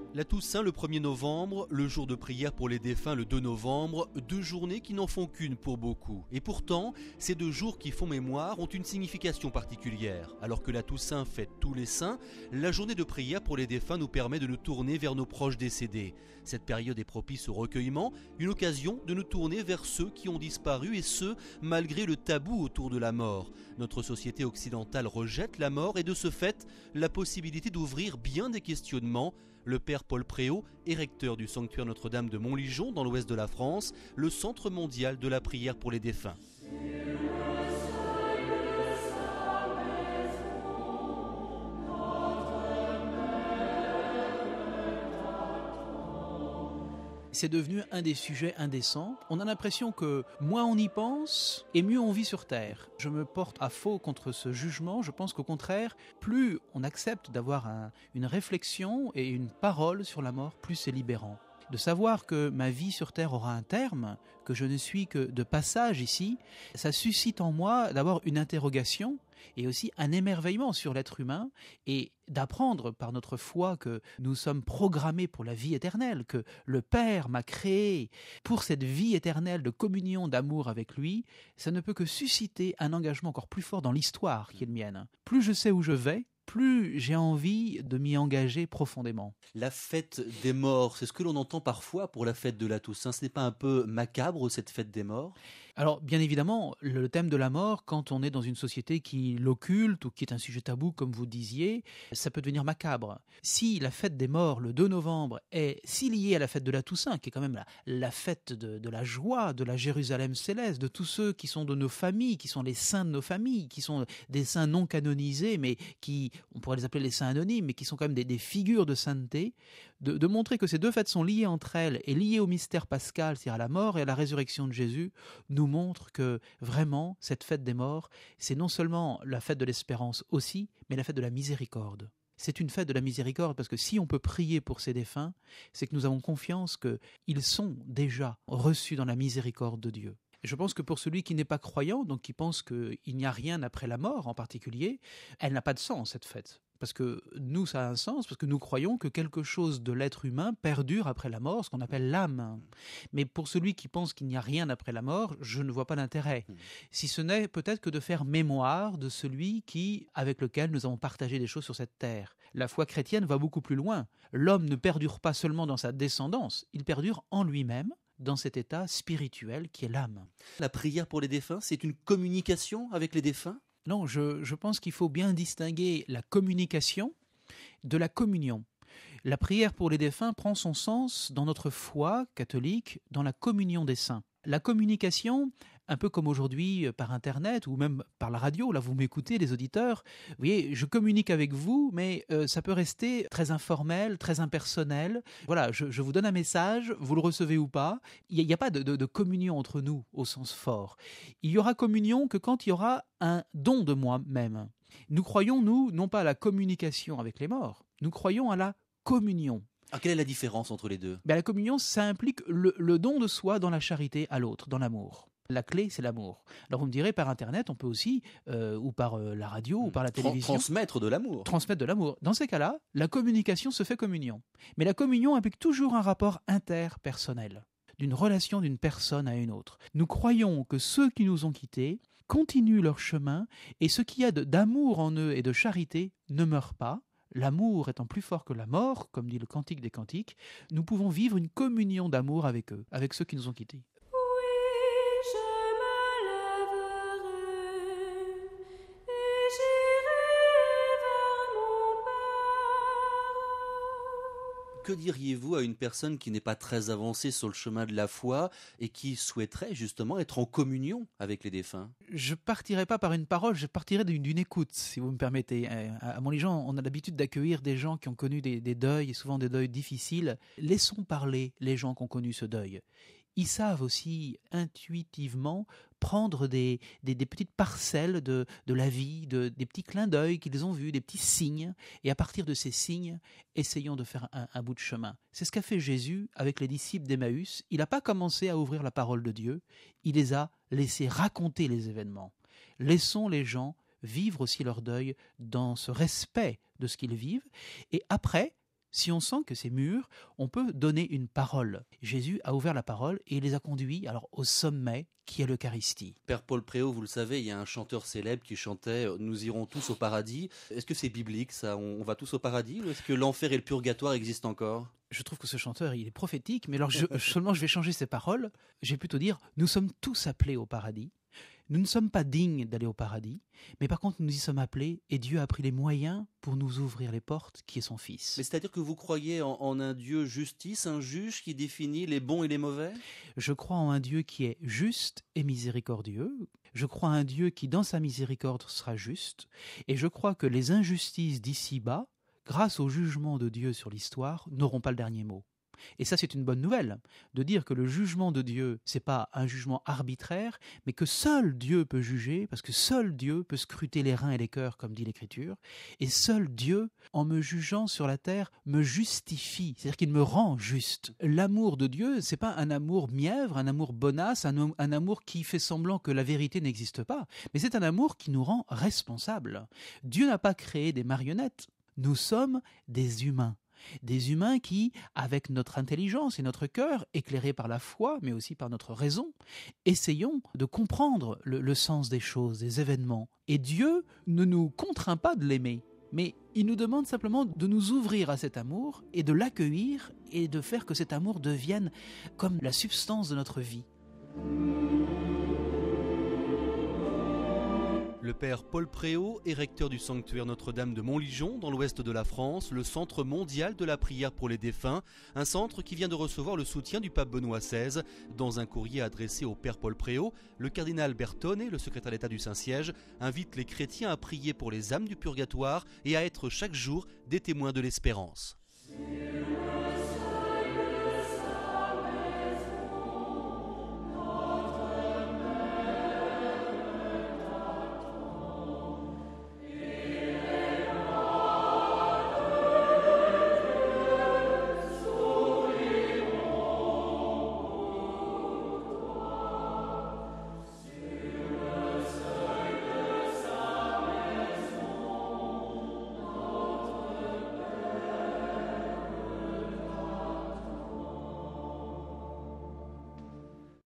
La Toussaint le 1er novembre, le jour de prière pour les défunts le 2 novembre, 2 journées qui n'en font qu'une pour beaucoup. Et pourtant, ces 2 jours qui font mémoire ont une signification particulière. Alors que la Toussaint fête tous les saints, la journée de prière pour les défunts nous permet de nous tourner vers nos proches décédés. Cette période est propice au recueillement, une occasion de nous tourner vers ceux qui ont disparu et ce, malgré le tabou autour de la mort. Notre société occidentale rejette la mort et de ce fait, la possibilité d'ouvrir bien des questionnements. Le père Paul Préau est recteur du sanctuaire Notre-Dame de Montligeon dans l'ouest de la France, le centre mondial de la prière pour les défunts. C'est devenu un des sujets indécents. On a l'impression que moins on y pense et mieux on vit sur Terre. Je me porte à faux contre ce jugement. Je pense qu'au contraire, plus on accepte d'avoir une réflexion et une parole sur la mort, plus c'est libérant. De savoir que ma vie sur Terre aura un terme, que je ne suis que de passage ici, ça suscite en moi d'abord une interrogation et aussi un émerveillement sur l'être humain et d'apprendre par notre foi que nous sommes programmés pour la vie éternelle, que le Père m'a créé pour cette vie éternelle de communion, d'amour avec lui, ça ne peut que susciter un engagement encore plus fort dans l'histoire qui est le mienne. Plus je sais où je vais, plus j'ai envie de m'y engager profondément. La fête des morts, c'est ce que l'on entend parfois pour la fête de la Toussaint. Ce n'est pas un peu macabre, cette fête des morts ? Alors, bien évidemment, le thème de la mort, quand on est dans une société qui l'occulte ou qui est un sujet tabou, comme vous disiez, ça peut devenir macabre. Si la fête des morts, le 2 novembre, est si liée à la fête de la Toussaint, qui est quand même la fête de la joie, de la Jérusalem céleste, de tous ceux qui sont de nos familles, qui sont les saints de nos familles, qui sont des saints non canonisés, mais qui, on pourrait les appeler les saints anonymes, mais qui sont quand même des figures de sainteté, de montrer que ces deux fêtes sont liées entre elles et liées au mystère pascal, c'est-à-dire à la mort et à la résurrection de Jésus, nous montre que vraiment, cette fête des morts, c'est non seulement la fête de l'espérance aussi, mais la fête de la miséricorde. C'est une fête de la miséricorde parce que si on peut prier pour ces défunts, c'est que nous avons confiance qu'ils sont déjà reçus dans la miséricorde de Dieu. Et je pense que pour celui qui n'est pas croyant, donc qui pense qu'il n'y a rien après la mort en particulier, elle n'a pas de sens cette fête. Parce que nous, ça a un sens, parce que nous croyons que quelque chose de l'être humain perdure après la mort, ce qu'on appelle l'âme. Mais pour celui qui pense qu'il n'y a rien après la mort, je ne vois pas d'intérêt. Si ce n'est peut-être que de faire mémoire de celui avec lequel nous avons partagé des choses sur cette terre. La foi chrétienne va beaucoup plus loin. L'homme ne perdure pas seulement dans sa descendance, il perdure en lui-même, dans cet état spirituel qui est l'âme. La prière pour les défunts, c'est une communication avec les défunts ? Non, je pense qu'il faut bien distinguer la communication de la communion. La prière pour les défunts prend son sens dans notre foi catholique, dans la communion des saints. La communication, un peu comme aujourd'hui par Internet ou même par la radio, là vous m'écoutez les auditeurs, vous voyez, je communique avec vous, mais ça peut rester très informel, très impersonnel. Voilà, je vous donne un message, vous le recevez ou pas. Il n'y a pas de communion entre nous au sens fort. Il y aura communion que quand il y aura un don de moi-même. Nous croyons, nous, non pas à la communication avec les morts, nous croyons à la communion. Alors, quelle est la différence entre les deux ? La communion, ça implique le don de soi dans la charité à l'autre, dans l'amour. La clé, c'est l'amour. Alors vous me direz, par Internet, on peut aussi, ou par la radio, ou par la télévision... Transmettre de l'amour. Transmettre de l'amour. Dans ces cas-là, la communication se fait communion. Mais la communion implique toujours un rapport interpersonnel, d'une relation d'une personne à une autre. Nous croyons que ceux qui nous ont quittés continuent leur chemin, et ce qu'il y a d'amour en eux et de charité ne meurt pas. L'amour étant plus fort que la mort, comme dit le Cantique des Cantiques, nous pouvons vivre une communion d'amour avec eux, avec ceux qui nous ont quittés. Que diriez-vous à une personne qui n'est pas très avancée sur le chemin de la foi et qui souhaiterait justement être en communion avec les défunts ? Je partirai pas par une parole, je partirai d'une écoute, si vous me permettez. À Montligeon, on a l'habitude d'accueillir des gens qui ont connu des deuils, et souvent des deuils difficiles. Laissons parler les gens qui ont connu ce deuil. Ils savent aussi intuitivement prendre des petites parcelles de la vie, des petits clins d'œil qu'ils ont vus, des petits signes, et à partir de ces signes, essayons de faire un bout de chemin. C'est ce qu'a fait Jésus avec les disciples d'Emmaüs. Il n'a pas commencé à ouvrir la parole de Dieu, il les a laissés raconter les événements. Laissons les gens vivre aussi leur deuil dans ce respect de ce qu'ils vivent, et après, Si on sent que c'est mûr, on peut donner une parole. Jésus a ouvert la parole et il les a conduits alors au sommet qui est l'Eucharistie. Père Paul Préau, vous le savez, il y a un chanteur célèbre qui chantait « Nous irons tous au paradis ». Est-ce que c'est biblique ça ? On va tous au paradis ou est-ce que l'enfer et le purgatoire existent encore ? Je trouve que ce chanteur, il est prophétique, mais alors seulement je vais changer ses paroles. Je vais plutôt dire, nous sommes tous appelés au paradis. Nous ne sommes pas dignes d'aller au paradis, mais par contre nous y sommes appelés et Dieu a pris les moyens pour nous ouvrir les portes qui est son Fils. Mais c'est-à-dire que vous croyez en un Dieu justice, un juge qui définit les bons et les mauvais ? Je crois en un Dieu qui est juste et miséricordieux. Je crois en un Dieu qui dans sa miséricorde sera juste. Et je crois que les injustices d'ici-bas, grâce au jugement de Dieu sur l'histoire, n'auront pas le dernier mot. Et ça, c'est une bonne nouvelle, de dire que le jugement de Dieu, c'est pas un jugement arbitraire, mais que seul Dieu peut juger, parce que seul Dieu peut scruter les reins et les cœurs, comme dit l'Écriture, et seul Dieu, en me jugeant sur la terre, me justifie, c'est-à-dire qu'il me rend juste. L'amour de Dieu, c'est pas un amour mièvre, un amour bonasse, un amour qui fait semblant que la vérité n'existe pas, mais c'est un amour qui nous rend responsables. Dieu n'a pas créé des marionnettes, nous sommes des humains. Des humains qui, avec notre intelligence et notre cœur, éclairés par la foi, mais aussi par notre raison, essayons de comprendre le sens des choses, des événements. Et Dieu ne nous contraint pas de l'aimer, mais il nous demande simplement de nous ouvrir à cet amour et de l'accueillir et de faire que cet amour devienne comme la substance de notre vie. Le père Paul Préau est recteur du sanctuaire Notre-Dame de Montligeon, dans l'ouest de la France, le centre mondial de la prière pour les défunts, un centre qui vient de recevoir le soutien du pape Benoît XVI. Dans un courrier adressé au père Paul Préau, le cardinal Bertone, le secrétaire d'État du Saint-Siège, invite les chrétiens à prier pour les âmes du purgatoire et à être chaque jour des témoins de l'espérance.